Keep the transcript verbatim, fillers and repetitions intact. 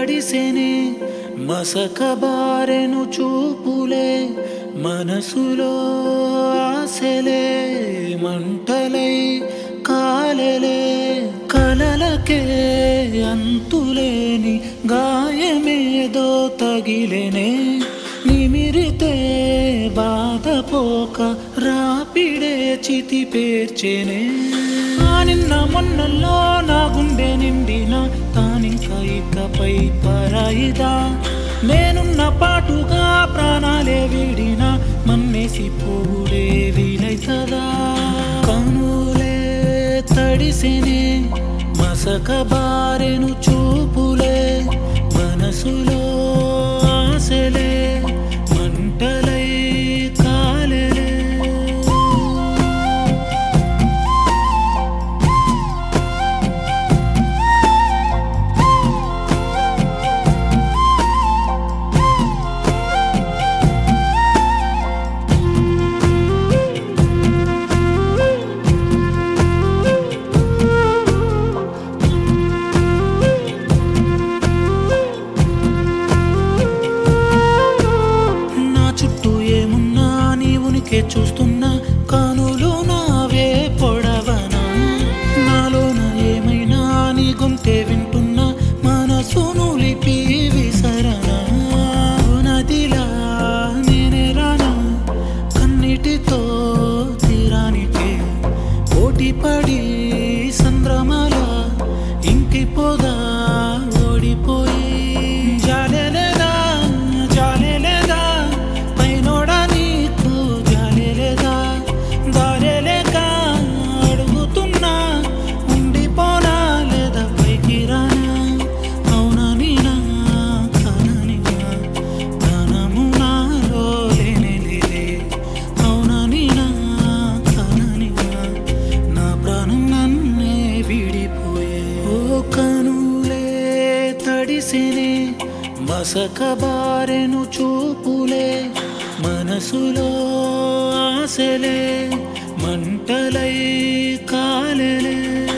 తడిసెనే మసకబారెను చూపులే మనసులో ఆశలే మంటలై కాలలే కలలకే అంతులేని గాయమేదో తగిలేనే నిమిరితే బాధపోక రాపిడే చితి పేర్చేనే ఆ నిన్న మొన్నల్లో నా గుండె నిండిన తానింక ఇకపై పరాయిదా నేనున్న పాటుగా ప్రాణాలే వీడిన మన్నేసి పోవుడే వీలైతదా కనులే తడిసెనే మసకబారెను చూపులే మనసులో ఆశలే మంటలై కాలలే చూస్తున్నా కనులు నావే పొడవనా నాలోన ఏమైనా నీ గొంతే వింటున్నా మనసును లిపి విసరనా నదిలా నేనే రానా కన్నిటితో తీరానికే పోటీ పడి సంద్రమాల ఇంకిపోదా ఓడిపోయి జాలేలేదా జాలేలేదా పైనోడా నీకు జాలేలేదా దారేలేక అడుగుతున్నా ఉండిపోనా లేదా పైకి రానా అవునని నా కాననిగా ప్రాణము నాలో లేనే లేదే అవునని నా కాననిగా నా ప్రాణం నన్నే విడిపోయే ఓ కనులే తడిసెనే మసకబారెను చూపులే మనసులో ఆశలే మంటలై కాలలే